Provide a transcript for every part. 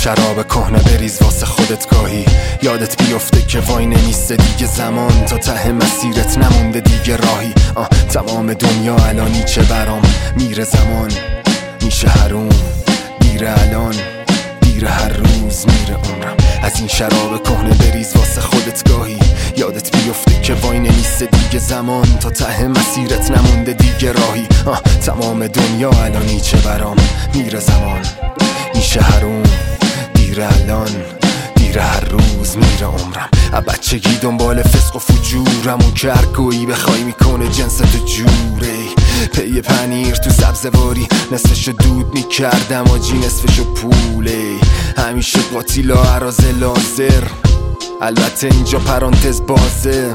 شراب کهنه بریز واسه خودت گاهی، یادت بیفته که وای نمیسته دیگه زمان، تا ته مسیرت نمونده دیگه راهی. تمام دنیا الانی چه برام میره، زمان میشه حروم، دیره الان دیره، هر روز میره عمرم. از این شراب کهنه بریز واسه خودت گاهی، یادت بیفته که وای نمیسته دیگه زمان، تا ته مسیرت نمونده دیگه راهی. تمام دنیا الانی چه برام میره، زمان میشه حروم، دیره الان دیره، هر روز میره عمرم. بچگی دنبال فسق و فجورم، اون که هرگویی بخوای میکنه جنس تو جوره. پی پنیر تو سبزواری نصفشو دود میکردم آجی، نصفشو پوله. همیشه قاتیلا عراض لازر، البته اینجا پرانتز بازه.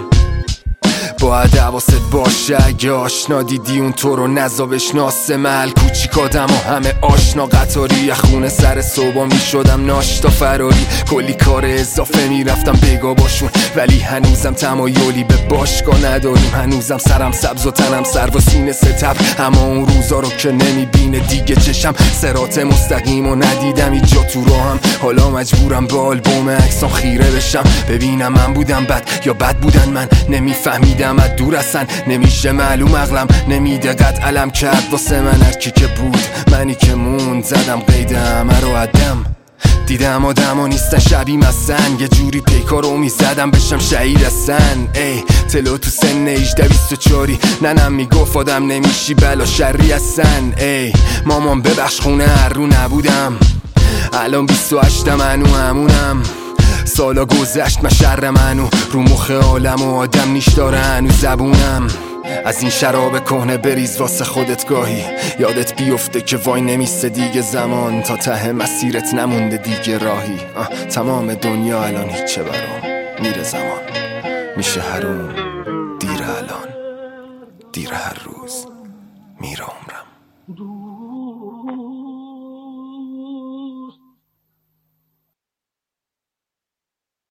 باید حواست باشه اگه آشنا دیدی اون تو رو نزا بشناسه. محل کوچیک آدم و همه آشنا، قطاری خونه سر صبح میشدم ناشتا فراری. کلی کار اضافه میرفتم بگا باشون، ولی هنوزم تمایلی به باشگاه نداریم. هنوزم سرم سبز و تنم سرد و سینه ستبر، اما اون روزا رو که نمیبینه دیگه چشم. صراط مستقیم و ندیدم اینجا تو راهم، حالا مجبورم به آلبوم عکسام خیره بشم، ببینم من بودم بد یا بد بودن من. نمیفهمیدم از دور اصلا نمیشه معلوم، عقلم نمیده قد علم کرد واسه من هرکی که بود. منی که موند زدم قید همه رو عدم، دیدم آدم نیستن شبیه مثلا، یه جوری پیکا رو میزدم بشم شهید هستن. ای تلو تو سن 18-24، ننم میگفت آدم نمیشی بلا شری هستن. ای مامان ببخش خونه هر رو نبودم، الان 28 منو همونم. سالا گذشت من شر منو رو مخ عالم و آدم نیش داره هنو زبونم. از این شراب کهنه بریز واسه خودت گاهی، یادت بیفته که وای نمیسته دیگه زمان، تا ته مسیرت نمونده دیگه راهی. تمام دنیا الان هیچه برام میره، زمان میشه حروم، دیره الان دیره، هر روز میره عمرم.